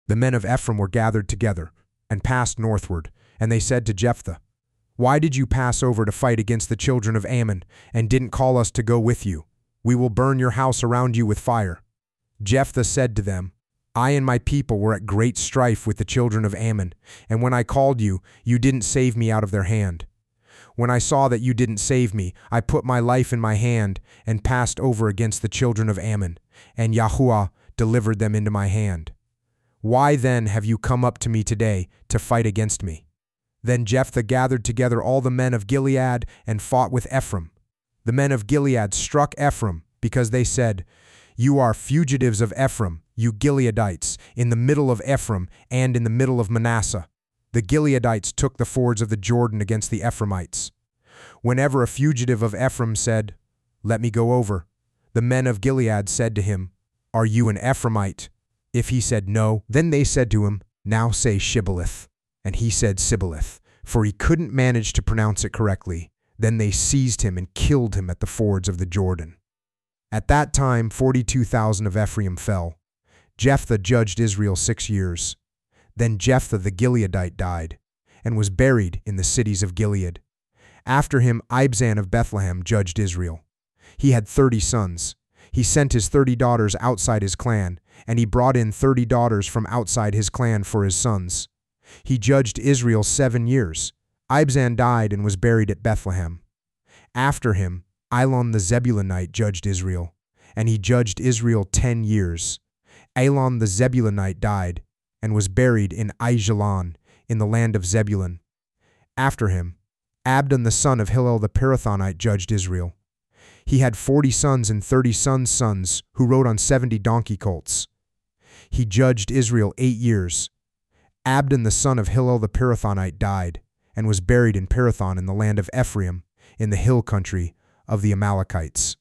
The men of Ephraim were gathered together and passed northward, and they said to Jephthah, "Why did you pass over to fight against the children of Ammon and didn't call us to go with you? We will burn your house around you with fire." Jephthah said to them, "I and my people were at great strife with the children of Ammon, and when I called you, you didn't save me out of their hand. When I saw that you didn't save me, I put my life in my hand and passed over against the children of Ammon, and Yahuwah delivered them into my hand. Why then have you come up to me today to fight against me?" Then Jephthah gathered together all the men of Gilead and fought with Ephraim. The men of Gilead struck Ephraim because they said, "You are fugitives of Ephraim, you Gileadites, in the middle of Ephraim and in the middle of Manasseh." The Gileadites took the fords of the Jordan against the Ephraimites. Whenever a fugitive of Ephraim said, "Let me go over," the men of Gilead said to him, "Are you an Ephraimite?" If he said no, then they said to him, "Now say Shibboleth." And he said Sibboleth, for he couldn't manage to pronounce it correctly. Then they seized him and killed him at the fords of the Jordan. At that time 42,000 of Ephraim fell. Jephthah judged Israel 6 years. Then Jephthah the Gileadite died, and was buried in the cities of Gilead. After him Ibzan of Bethlehem judged Israel. He had 30 sons. He sent his 30 daughters outside his clan, and he brought in 30 daughters from outside his clan for his sons. He judged Israel 7 years. Ibzan died and was buried at Bethlehem. After him, Elon the Zebulunite judged Israel, and he judged Israel 10 years. Elon the Zebulunite died and was buried in Aijalon in the land of Zebulun. After him, Abdon the son of Hillel the Pirathonite judged Israel. He had 40 sons and 30 sons who rode on 70 donkey colts. He judged Israel 8 years. Abdon the son of Hillel the Pirathonite died and was buried in Pirathon in the land of Ephraim in the hill country of the Amalekites.